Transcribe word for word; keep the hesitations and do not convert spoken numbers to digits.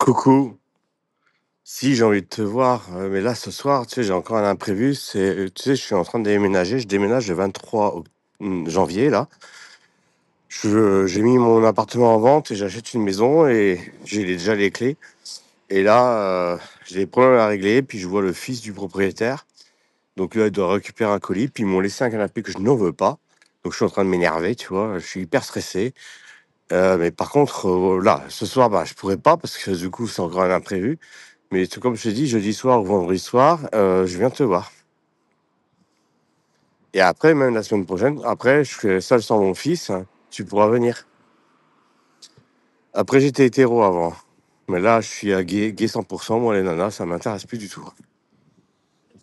Coucou, si j'ai envie de te voir, heu, mais là ce soir, tu sais, j'ai encore un imprévu, c'est, heu, tu sais, je suis en train de déménager, je déménage le vingt-trois oct mmh, janvier là. Je j'ai mis mon appartement en vente et j'achète une maison et j'ai les déjà les clés et là, heu, j'ai des problèmes à régler, puis je vois le fils du propriétaire, donc là, il doit récupérer un colis, puis ils m'ont laissé un canapé que je n'en veux pas, donc je suis en train de m'énerver, tu vois? Je suis hyper stressé, heu, mais par contre, heu, là, ce soir, bah, je pourrais pas parce que du coup, c'est encore un imprévu. Mais tout comme je t'ai dit, jeudi soir ou vendredi soir, heu, je viens te voir et après même la semaine prochaine, après je serai seul sans mon fils, hein, tu pourras venir. Après j'étais hétéro avant, mais là je suis, heu, gay gay cent pour cent, moi les nanas ça m'intéresse plus du tout.